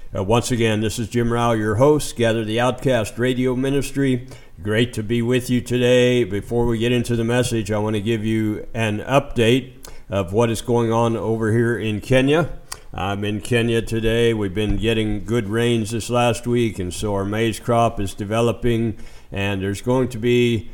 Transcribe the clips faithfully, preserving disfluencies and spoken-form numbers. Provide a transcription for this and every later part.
Uh, once again, this is Jim Rao, your host, Gather the Outcast Radio Ministry. Great to be with you today. Before we get into the message, I want to give you an update of what is going on over here in Kenya. I'm in Kenya today. We've been getting good rains this last week, and so our maize crop is developing, and there's going to be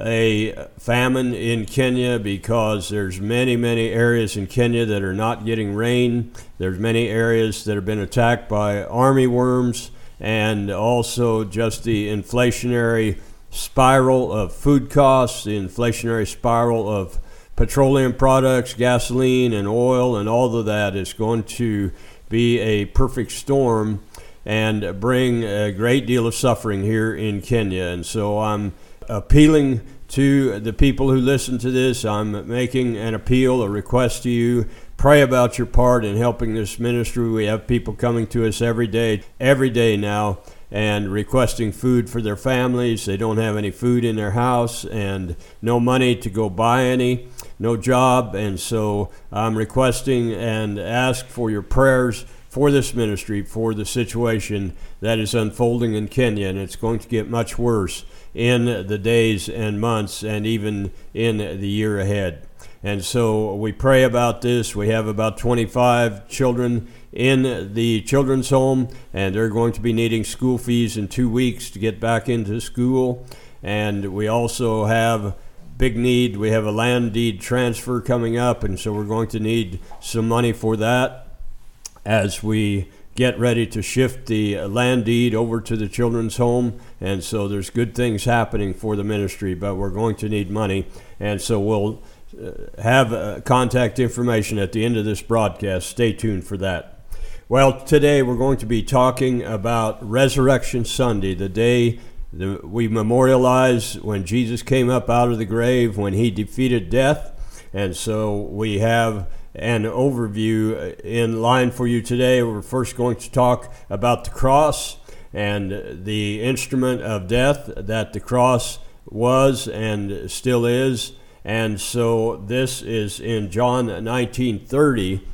a famine in Kenya because there's many, many areas in Kenya that are not getting rain. There's many areas that have been attacked by army worms, and also just the inflationary spiral of food costs, the inflationary spiral of petroleum products, gasoline and oil, and all of that is going to be a perfect storm and bring a great deal of suffering here in Kenya. And so I'm appealing to the people who listen to this. I'm making an appeal, a request to you. Pray about your part in helping this ministry. We have people coming to us every day, every day now, and requesting food for their families. They don't have any food in their house and no money to go buy any, no job. And so I'm requesting and ask for your prayers for this ministry, for the situation that is unfolding in Kenya, and it's going to get much worse in the days and months and even in the year ahead. And so we pray about this. We have about twenty-five children in the children's home, and they're going to be needing school fees in two weeks to get back into school. And we also have big need. We have a land deed transfer coming up, and so we're going to need some money for that as we get ready to shift the land deed over to the children's home. And so there's good things happening for the ministry, but we're going to need money. And so we'll uh, have uh, contact information at the end of this broadcast. Stay tuned for that. Well, today we're going to be talking about Resurrection Sunday, the day that we memorialize when Jesus came up out of the grave, when he defeated death. And so we have an overview in line for you today. We're first going to talk about the cross and the instrument of death that the cross was and still is. And so this is in John nineteen thirty,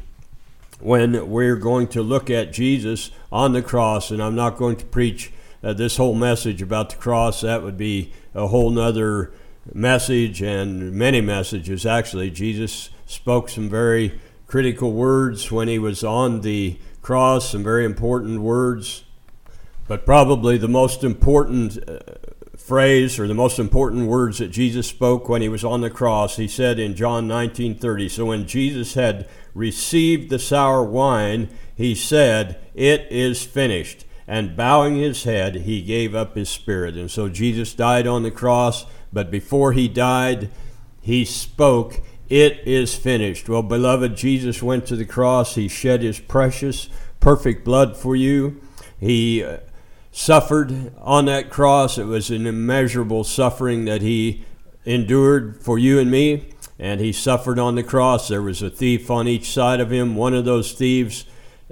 when we're going to look at Jesus on the cross. And I'm not going to preach uh, this whole message about the cross. That would be a whole nother message, and many messages actually. Jesus spoke some very critical words when he was on the cross, some very important words. But probably the most important uh, phrase or the most important words that Jesus spoke when he was on the cross, he said in John nineteen thirty, so when Jesus had received the sour wine, he said, "It is finished." And bowing his head, he gave up his spirit. And so Jesus died on the cross, but before he died, he spoke, "It is finished." Well, beloved, Jesus went to the cross. He shed his precious, perfect blood for you. He uh, suffered on that cross. It was an immeasurable suffering that he endured for you and me. And he suffered on the cross. There was a thief on each side of him. One of those thieves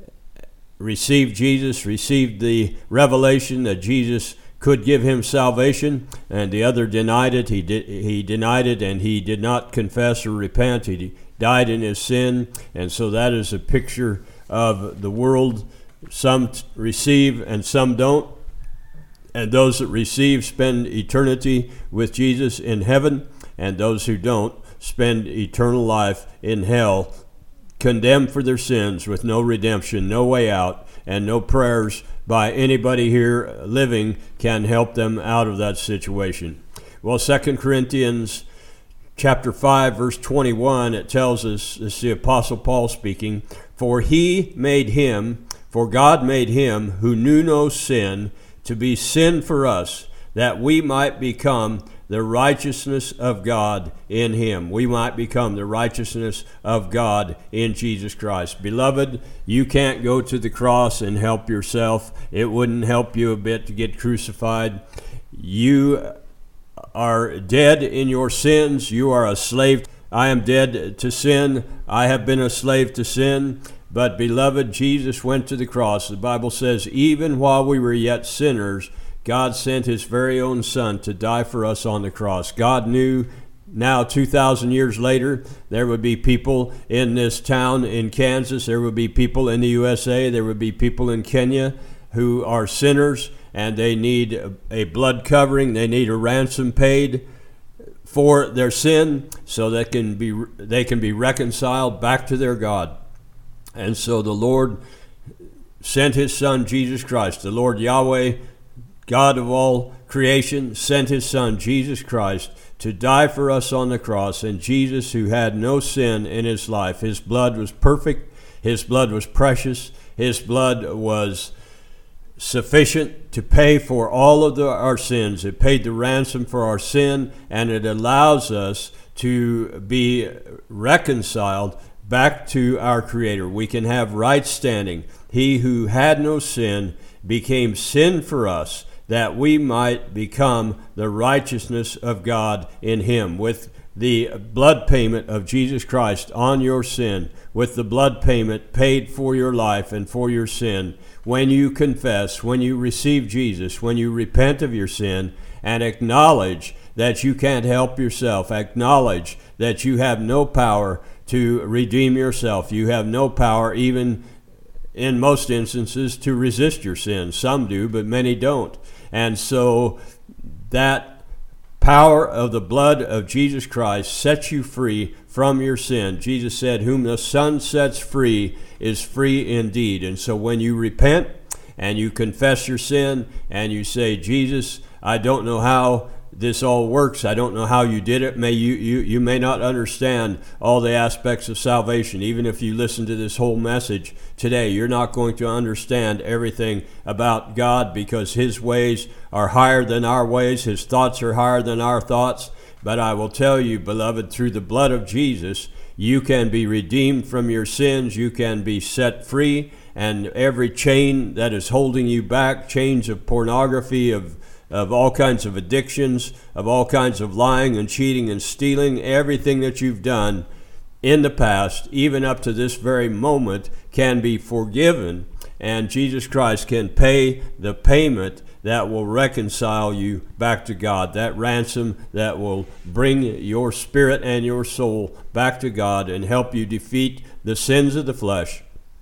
received Jesus, received the revelation that Jesus could give him salvation, and the other denied it. He did, he denied it, and he did not confess or repent. He died in his sin, and so that is a picture of the world. Some receive and some don't, and those that receive spend eternity with Jesus in heaven, and those who don't spend eternal life in hell, condemned for their sins with no redemption, no way out, and no prayers by anybody here living can help them out of that situation. Well, Second Corinthians chapter five, verse twenty-one, it tells us, this is the Apostle Paul speaking, "For he made him, for God made him who knew no sin to be sin for us, that we might become the righteousness of God in him." We might become the righteousness of God in Jesus Christ. Beloved, you can't go to the cross and help yourself. It wouldn't help you a bit to get crucified. You are dead in your sins. You are a slave. I am dead to sin. I have been a slave to sin. But beloved, Jesus went to the cross. The Bible says, even while we were yet sinners, God sent his very own Son to die for us on the cross. God knew now two thousand years later, there would be people in this town in Kansas, there would be people in the U S A, there would be people in Kenya who are sinners, and they need a blood covering, they need a ransom paid for their sin so that can be they can be reconciled back to their God. And so the Lord sent his Son, Jesus Christ. The Lord Yahweh, God of all creation, sent his Son, Jesus Christ, to die for us on the cross. And Jesus, who had no sin in his life, his blood was perfect, his blood was precious, his blood was sufficient to pay for all of the, our sins. It paid the ransom for our sin, and it allows us to be reconciled back to our Creator. We can have right standing. He who had no sin became sin for us, that we might become the righteousness of God in him. With the blood payment of Jesus Christ on your sin, with the blood payment paid for your life and for your sin, when you confess, when you receive Jesus, when you repent of your sin and acknowledge that you can't help yourself, acknowledge that you have no power to redeem yourself, you have no power even in most instances to resist your sin. Some do, but many don't. And so that power of the blood of Jesus Christ sets you free from your sin. Jesus said, whom the Son sets free is free indeed. And so when you repent and you confess your sin and you say, Jesus, I don't know how this all works. I don't know how you did it. May you, you, you may not understand all the aspects of salvation. Even if you listen to this whole message today, you're not going to understand everything about God, because his ways are higher than our ways. His thoughts are higher than our thoughts. But I will tell you, beloved, through the blood of Jesus, you can be redeemed from your sins. You can be set free. And every chain that is holding you back, chains of pornography, of of all kinds of addictions, of all kinds of lying and cheating and stealing, everything that you've done in the past, even up to this very moment, can be forgiven. And Jesus Christ can pay the payment that will reconcile you back to God, that ransom that will bring your spirit and your soul back to God and help you defeat the sins of the flesh.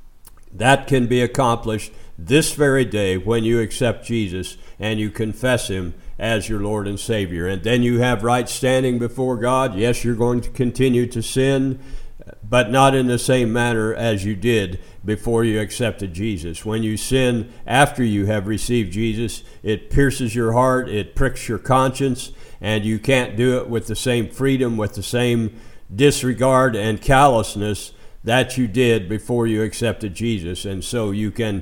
That can be accomplished this very day when you accept Jesus and you confess him as your Lord and Savior. And then you have right standing before God. Yes, you're going to continue to sin, but not in the same manner as you did before you accepted Jesus. When you sin after you have received Jesus, it pierces your heart, it pricks your conscience, and you can't do it with the same freedom, with the same disregard and callousness that you did before you accepted Jesus. And so you can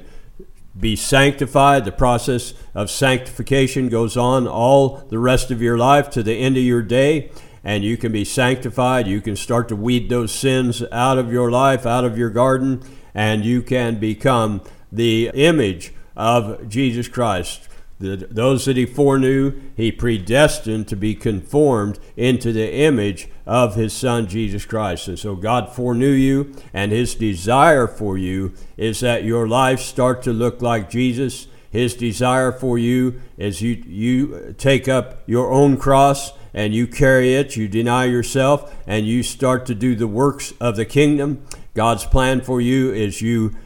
be sanctified. The process of sanctification goes on all the rest of your life to the end of your day, and you can be sanctified. You can start to weed those sins out of your life, out of your garden, and you can become the image of Jesus Christ. The, those that he foreknew, he predestined to be conformed into the image of his Son, Jesus Christ. And so God foreknew you, and his desire for you is that your life start to look like Jesus. His desire for you is you, you take up your own cross and you carry it, you deny yourself, and you start to do the works of the kingdom. God's plan for you is you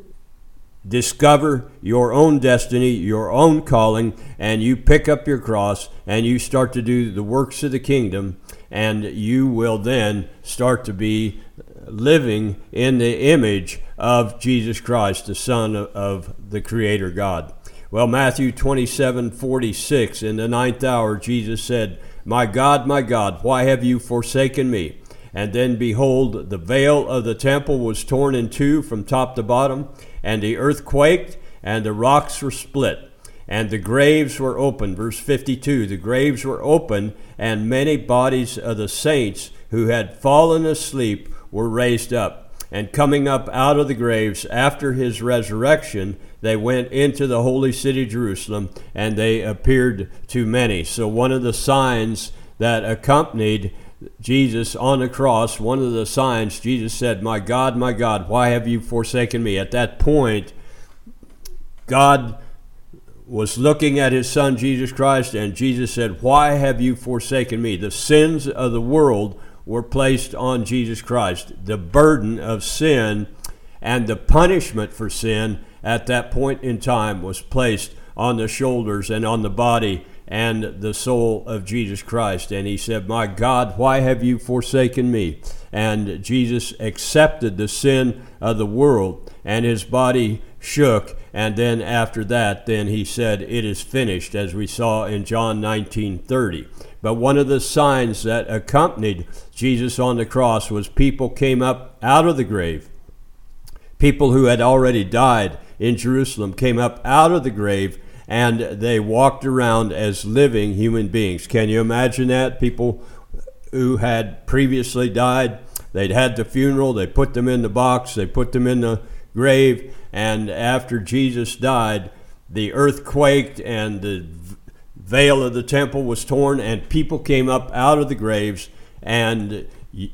discover your own destiny, your own calling, and you pick up your cross and you start to do the works of the kingdom, and you will then start to be living in the image of Jesus Christ, the Son of, of the Creator God. Well, Matthew twenty-seven forty-six, in the ninth hour, Jesus said, My God, my God, why have you forsaken me? And then behold, the veil of the temple was torn in two from top to bottom, and the earth quaked, and the rocks were split, and the graves were opened. Verse fifty-two, the graves were opened, and many bodies of the saints who had fallen asleep were raised up. And coming up out of the graves after his resurrection, they went into the holy city Jerusalem, and they appeared to many. So one of the signs that accompanied Jesus on the cross, one of the signs, Jesus said, My God, my God, why have you forsaken me? At that point, God was looking at his son Jesus Christ, and Jesus said, "Why have you forsaken me?" The sins of the world were placed on Jesus Christ. The burden of sin and the punishment for sin at that point in time was placed on the shoulders and on the body and the soul of Jesus Christ. And he said, "My God, why have you forsaken me?" And Jesus accepted the sin of the world, and his body shook. And then after that, then he said, "It is finished," as we saw in John nineteen thirty. But one of the signs that accompanied Jesus on the cross was people came up out of the grave. People who had already died in Jerusalem came up out of the grave, and they walked around as living human beings. Can you imagine that? People who had previously died, they'd had the funeral, they put them in the box, they put them in the grave, and after Jesus died, the earth quaked and the veil of the temple was torn, and people came up out of the graves and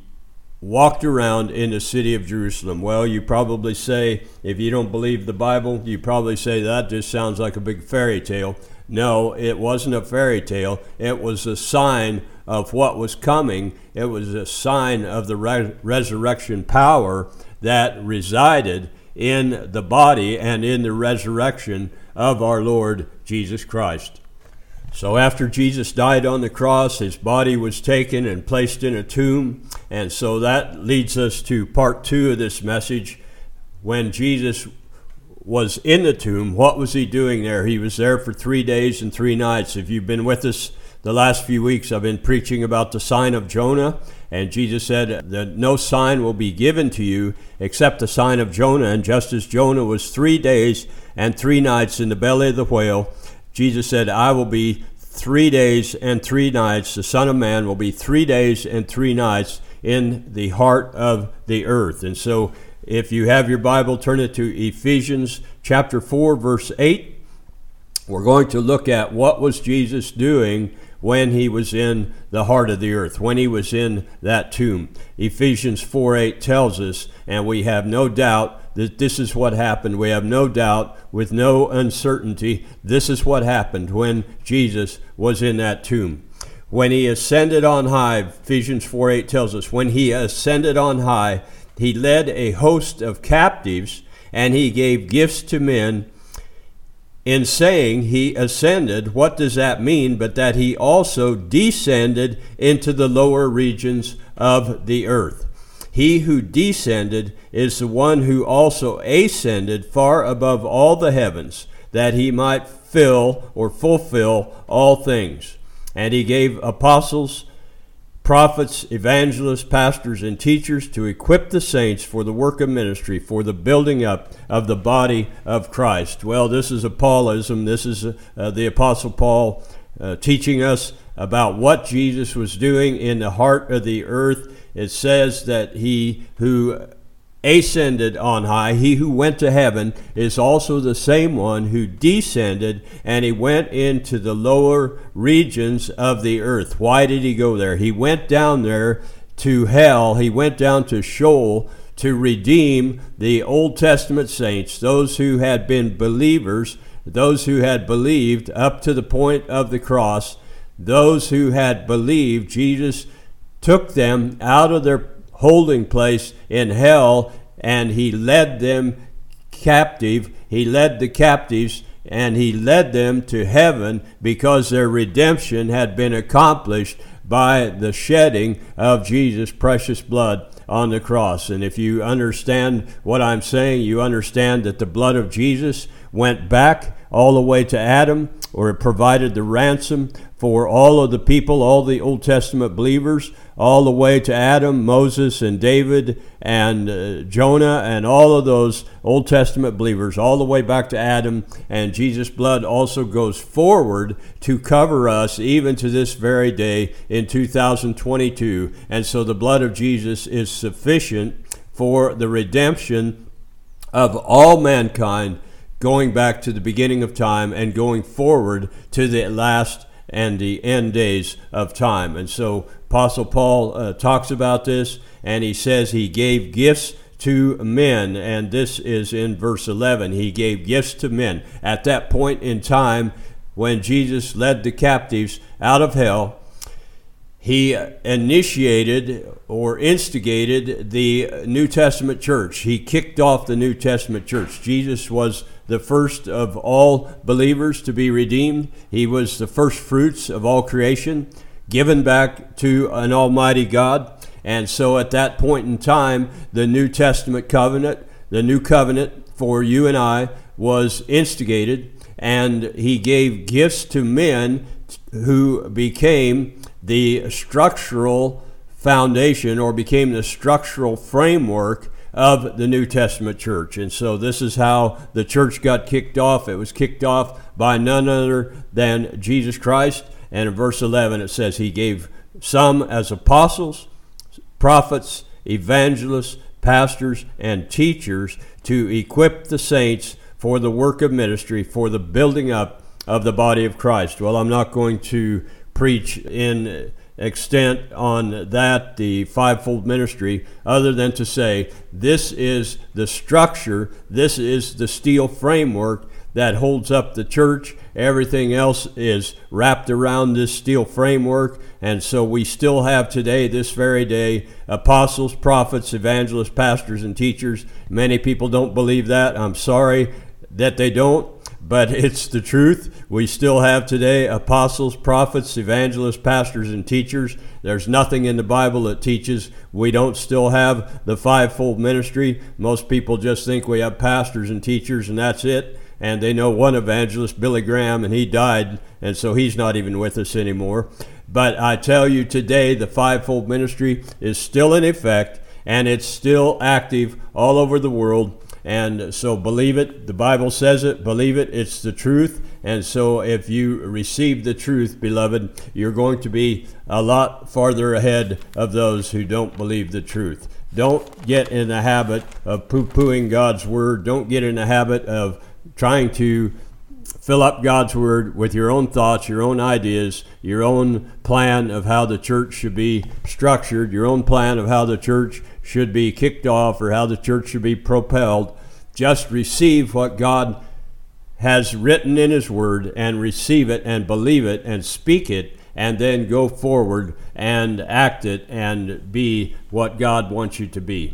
walked around in the city of Jerusalem. Well, you probably say, if you don't believe the Bible, you probably say that just sounds like a big fairy tale. No, it wasn't a fairy tale. It was a sign of what was coming. It was a sign of the re- resurrection power that resided in the body and in the resurrection of our Lord Jesus Christ. So after Jesus died on the cross, his body was taken and placed in a tomb. And so that leads us to part two of this message. When Jesus was in the tomb, what was he doing there? He was there for three days and three nights. If you've been with us the last few weeks, I've been preaching about the sign of Jonah. And Jesus said that no sign will be given to you except the sign of Jonah. And just as Jonah was three days and three nights in the belly of the whale, Jesus said, "I will be three days and three nights. The Son of Man will be three days and three nights in the heart of the earth." And so if you have your Bible, turn it to Ephesians chapter four, verse eight. We're going to look at what was Jesus doing when he was in the heart of the earth, when he was in that tomb. Ephesians four eight tells us, and we have no doubt that this is what happened. We have no doubt, with no uncertainty, this is what happened when Jesus was in that tomb. When he ascended on high, Ephesians four eight tells us, when he ascended on high, he led a host of captives, and he gave gifts to men. In saying he ascended, what does that mean? But that he also descended into the lower regions of the earth. He who descended is the one who also ascended far above all the heavens, that he might fill or fulfill all things. And he gave apostles, prophets, evangelists, pastors, and teachers to equip the saints for the work of ministry, for the building up of the body of Christ. Well, this is a Paulism. This is uh, the Apostle Paul uh, teaching us about what Jesus was doing in the heart of the earth. It says that he who ascended on high, he who went to heaven, is also the same one who descended, and he went into the lower regions of the earth. Why did he go there? He went down there to hell. He went down to Sheol to redeem the Old Testament saints, those who had been believers, those who had believed up to the point of the cross, those who had believed. Jesus took them out of their holding place in hell, and he led them captive. He led the captives, and he led them to heaven because their redemption had been accomplished by the shedding of Jesus' precious blood on the cross. And if you understand what I'm saying, you understand that the blood of Jesus went back all the way to Adam, or it provided the ransom for all of the people, all the Old Testament believers, all the way to Adam, Moses, and David, and uh, Jonah, and all of those Old Testament believers, all the way back to Adam. And Jesus' blood also goes forward to cover us even to this very day in two thousand twenty-two. And so the blood of Jesus is sufficient for the redemption of all mankind, going back to the beginning of time and going forward to the last and the end days of time. And so Apostle Paul uh, talks about this, and he says he gave gifts to men. And this is in verse eleven. He gave gifts to men. At that point in time, when Jesus led the captives out of hell, he initiated or instigated the New Testament church. He kicked off the New Testament church. Jesus was the first of all believers to be redeemed. He was the first fruits of all creation, given back to an almighty God. And so at that point in time, the New Testament covenant, the new covenant for you and I, was instigated, and he gave gifts to men who became the structural foundation, or became the structural framework of the New Testament church. And so this is how the church got kicked off. It was kicked off by none other than Jesus Christ. And in verse eleven it says he gave some as apostles, prophets, evangelists, pastors, and teachers to equip the saints for the work of ministry, for the building up of the body of Christ. Well, I'm not going to preach in extent on that, the fivefold ministry, other than to say this is the structure, this is the steel framework that holds up the church. Everything else is wrapped around this steel framework. And so we still have today, this very day, apostles, prophets, evangelists, pastors, and teachers. Many people don't believe that. I'm sorry that they don't, but it's the truth. We still have today apostles, prophets, evangelists, pastors, and teachers. There's nothing in the Bible that teaches we don't still have the fivefold ministry. Most people just think we have pastors and teachers and that's it. And they know one evangelist, Billy Graham, and he died, and so he's not even with us anymore. But I tell you today, the fivefold ministry is still in effect, and it's still active all over the world. And so believe it. The Bible says it. Believe it. It's the truth. And so if you receive the truth, beloved, you're going to be a lot farther ahead of those who don't believe the truth. Don't get in the habit of poo-pooing God's word. Don't get in the habit of trying to fill up God's word with your own thoughts, your own ideas, your own plan of how the church should be structured, your own plan of how the church should be kicked off or how the church should be propelled. Just receive what God has written in his word and receive it and believe it and speak it, and then go forward and act it and be what God wants you to be.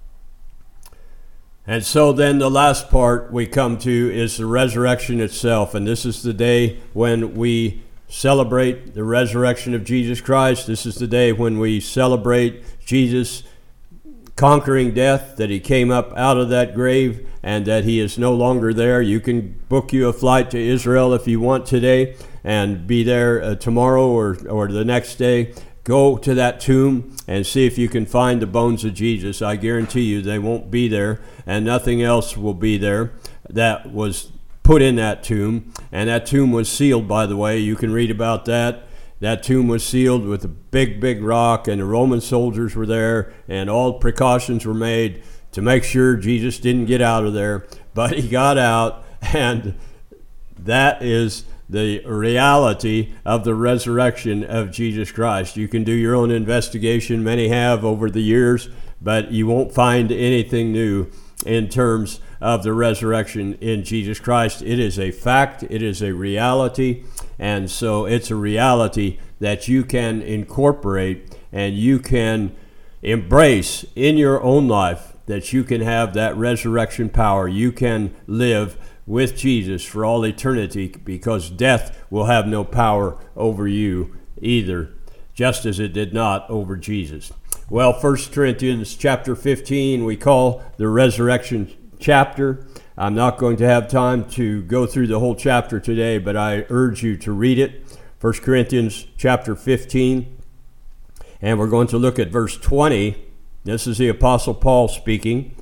And so then the last part we come to is the resurrection itself. And this is the day when we celebrate the resurrection of Jesus Christ. This is the day when we celebrate Jesus conquering death, that he came up out of that grave and that he is no longer there. You can book you a flight to Israel if you want today and be there uh, tomorrow or, or the next day. Go to that tomb and see if you can find the bones of Jesus. I guarantee you they won't be there, and nothing else will be there that was put in that tomb. And that tomb was sealed, by the way. You can read about that. That tomb was sealed with a big, big rock, and the Roman soldiers were there, and all precautions were made to make sure Jesus didn't get out of there. But he got out, and that is the reality of the resurrection of Jesus Christ. You can do your own investigation. Many have over the years, but you won't find anything new in terms of the resurrection in Jesus Christ. It is a fact. It is a reality. And so it's a reality that you can incorporate and you can embrace in your own life, that you can have that resurrection power. You can live with Jesus for all eternity, because death will have no power over you either, just as it did not over Jesus. Well, First Corinthians chapter fifteen, we call the resurrection chapter. I'm not going to have time to go through the whole chapter today, but I urge you to read it. First Corinthians chapter fifteen, and we're going to look at verse twenty. This is the Apostle Paul speaking.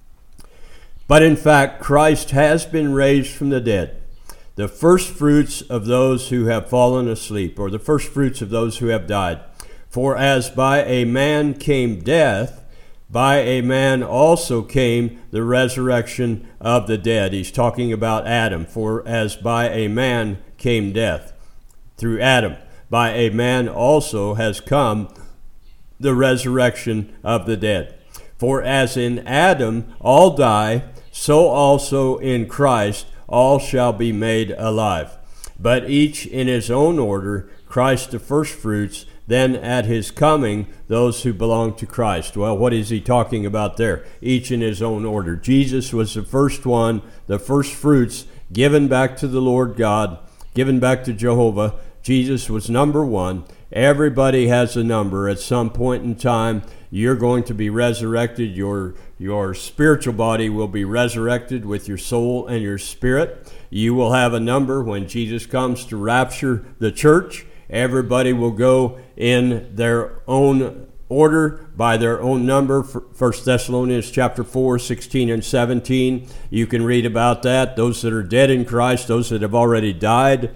But in fact, Christ has been raised from the dead, the first fruits of those who have fallen asleep, or the first fruits of those who have died. For as by a man came death, by a man also came the resurrection of the dead. He's talking about Adam. For as by a man came death, through Adam, by a man also has come the resurrection of the dead. For as in Adam all die, so also in Christ all shall be made alive. But each in his own order, Christ the firstfruits, then at his coming, those who belong to Christ. Well, what is he talking about there? Each in his own order. Jesus was the first one, the first fruits given back to the Lord God, given back to Jehovah. Jesus was number one. Everybody has a number. At some point in time, you're going to be resurrected. Your, your spiritual body will be resurrected with your soul and your spirit. You will have a number when Jesus comes to rapture the church. Everybody will go in their own order by their own number. First Thessalonians chapter four, sixteen and seventeen. You can read about that. Those that are dead in Christ, those that have already died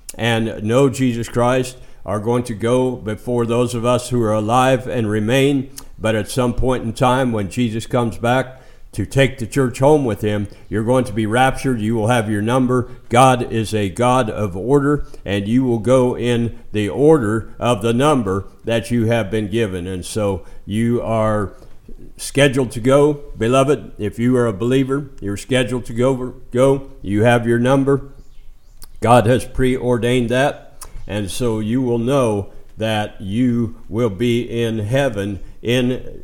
and know Jesus Christ, are going to go before those of us who are alive and remain. But at some point in time, when Jesus comes back to take the church home with him, you're going to be raptured. You will have your number. God is a God of order, and you will go in the order of the number that you have been given. And so you are scheduled to go, beloved. If you are a believer, you're scheduled to go. Go. You have your number. God has preordained that. And so you will know that you will be in heaven in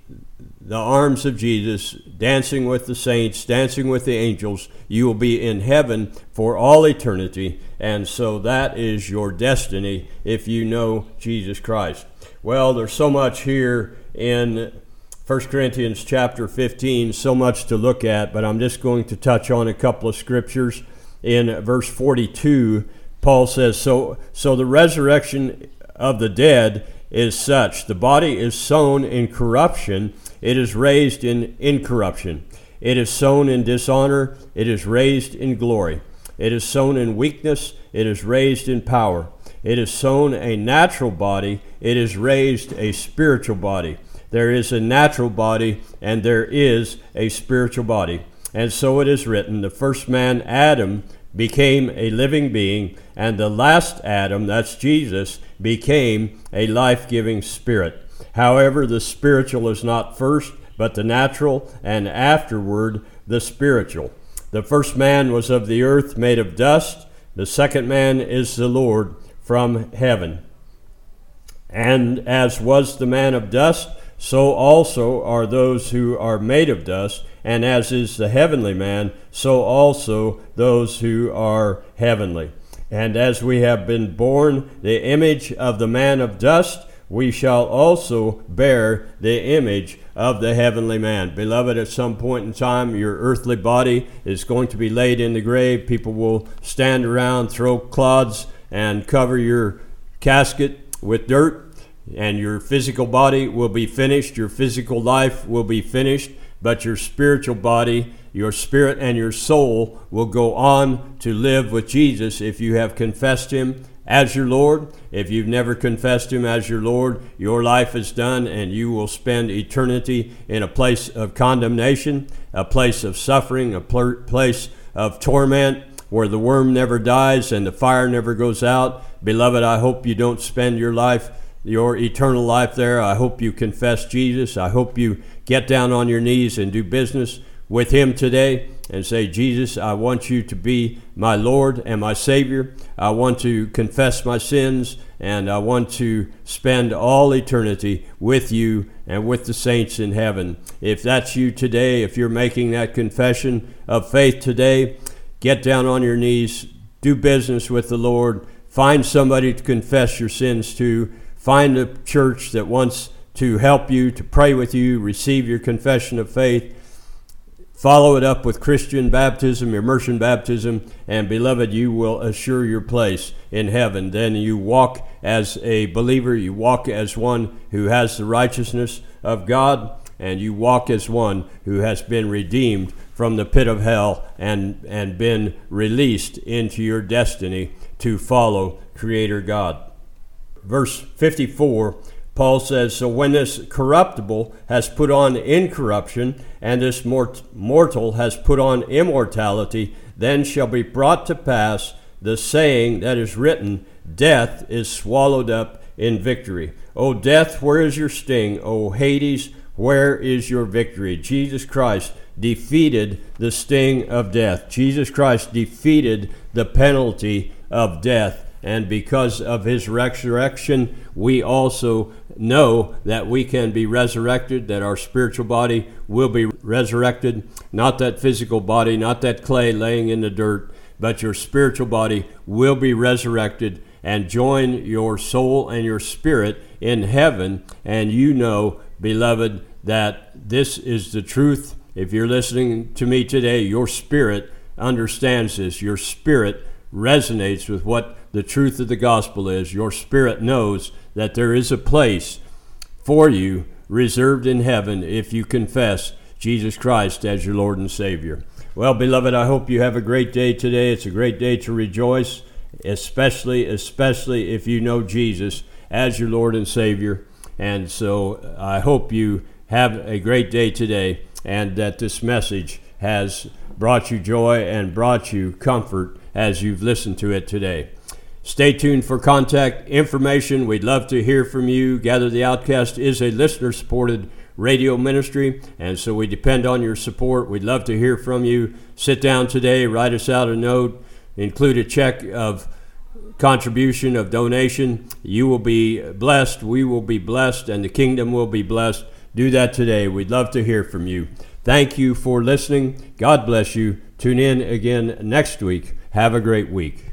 the arms of Jesus, dancing with the saints, dancing with the angels. You will be in heaven for all eternity. And so that is your destiny if you know Jesus Christ. Well, there's so much here in First Corinthians chapter fifteen, so much to look at, but I'm just going to touch on a couple of scriptures. In verse forty-two, Paul says, so, so the resurrection of the dead is such. The body is sown in corruption. It is raised in incorruption. It is sown in dishonor. It is raised in glory. It is sown in weakness. It is raised in power. It is sown a natural body. It is raised a spiritual body. There is a natural body and there is a spiritual body. And so it is written, the first man, Adam, became a living being, and the last Adam, that's Jesus, became a life-giving spirit. However, the spiritual is not first, but the natural, and afterward the spiritual. The first man was of the earth, made of dust. The second man is the Lord from heaven. And as was the man of dust, so also are those who are made of dust, and as is the heavenly man, so also those who are heavenly. And as we have been born the image of the man of dust, we shall also bear the image of the heavenly man. Beloved, at some point in time, your earthly body is going to be laid in the grave. People will stand around, throw clods, and cover your casket with dirt. And your physical body will be finished, your physical life will be finished, but your spiritual body, your spirit and your soul will go on to live with Jesus if you have confessed him as your Lord. If you've never confessed him as your Lord, your life is done and you will spend eternity in a place of condemnation, a place of suffering, a pl- place of torment where the worm never dies and the fire never goes out. Beloved, I hope you don't spend your life your eternal life there. I hope you confess Jesus. I hope you get down on your knees and do business with him today and say, Jesus, I want you to be my Lord and my Savior. I want to confess my sins, and I want to spend all eternity with you and with the saints in heaven. If that's you today, if you're making that confession of faith today, get down on your knees, do business with the Lord, find somebody to confess your sins to. Find a church that wants to help you, to pray with you, receive your confession of faith. Follow it up with Christian baptism, immersion baptism, and beloved, you will assure your place in heaven. Then you walk as a believer, you walk as one who has the righteousness of God, and you walk as one who has been redeemed from the pit of hell and, and been released into your destiny to follow Creator God. Verse fifty-four, Paul says, so when this corruptible has put on incorruption, and this mort- mortal has put on immortality, then shall be brought to pass the saying that is written, death is swallowed up in victory. O death, where is your sting? O Hades, Where is your victory? Jesus Christ defeated the sting of death. Jesus Christ defeated the penalty of death. And because of his resurrection, we also know that we can be resurrected, that our spiritual body will be resurrected. Not that physical body, not that clay laying in the dirt, but your spiritual body will be resurrected and join your soul and your spirit in heaven. And you know, beloved, that this is the truth. If you're listening to me today, your spirit understands this. Your spirit resonates with what the truth of the gospel is. Your spirit knows that there is a place for you reserved in heaven if you confess Jesus Christ as your Lord and Savior. Well, beloved, I hope you have a great day today. It's a great day to rejoice, especially, especially if you know Jesus as your Lord and Savior. And so I hope you have a great day today, and that this message has brought you joy and brought you comfort as you've listened to it today. Stay tuned for contact information. We'd love to hear from you. Gather the Outcast is a listener-supported radio ministry, and so we depend on your support. We'd love to hear from you. Sit down today, write us out a note, include a check of contribution, of donation. You will be blessed, we will be blessed, and the kingdom will be blessed. Do that today. We'd love to hear from you. Thank you for listening. God bless you. Tune in again next week. Have a great week.